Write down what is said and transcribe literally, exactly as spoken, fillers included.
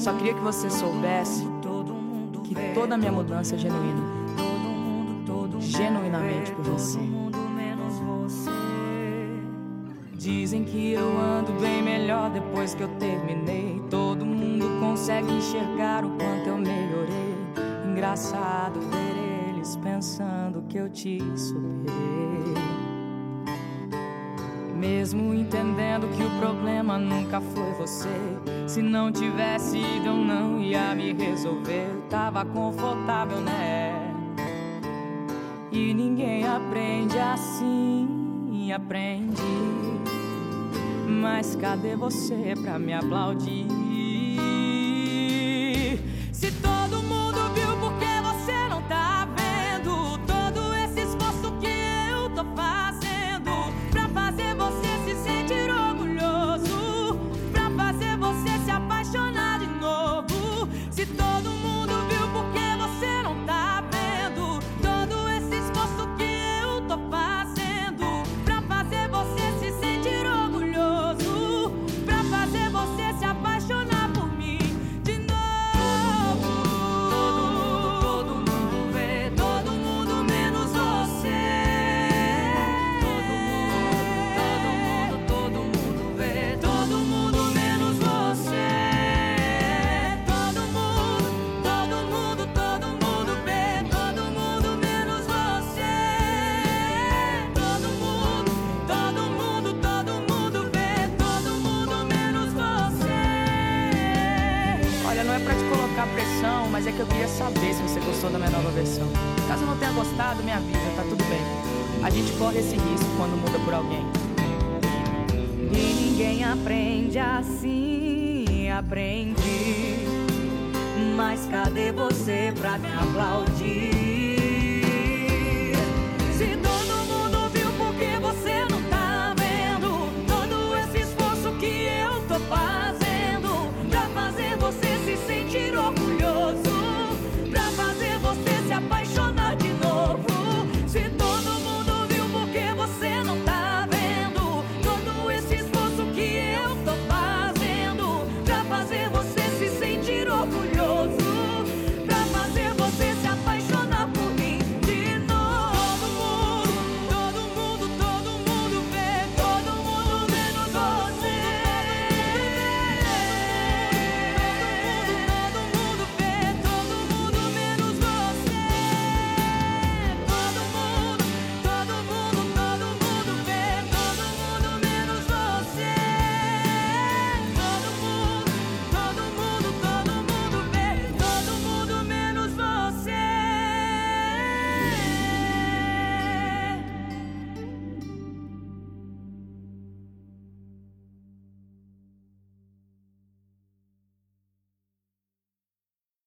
Só queria que você soubesse que toda a minha mudança é genuína, genuinamente por você. Dizem que eu ando bem melhor depois que eu terminei. Todo mundo consegue enxergar o quanto eu melhorei. Engraçado ver eles pensando que eu te superei, mesmo entendendo que o problema nunca foi você. Se não tivesse ido eu não ia me resolver. Eu tava confortável, né? E ninguém aprende assim, aprende. Mas cadê você pra me aplaudir? Se todo mundo viu, por que você não tá vendo todo esse esforço que eu tô fazendo pra fazer você se sentir orgulhoso, pra fazer você se apaixonar de novo? Se todo mundo viu, por que você não tá vendo todo esse esforço que eu tô fazendo pra fazer você se sentir orgulhoso, pra fazer você se apaixonar por mim de novo? Todo mundo, todo mundo vê, todo mundo menos você. Todo mundo, todo mundo, todo mundo vê, todo mundo menos você. Todo mundo, todo mundo, todo mundo vê, todo mundo menos você. Todo mundo, todo mundo, todo mundo vê, todo mundo menos você. Olha, não é pra te colocar pressão, mas é que eu queria saber se você gostou da minha nova versão. Caso não tenha gostado, me avisa, tá tudo bem. A gente corre esse risco quando muda por alguém. E ninguém aprende assim, aprendi. Mas cadê você pra me aplaudir?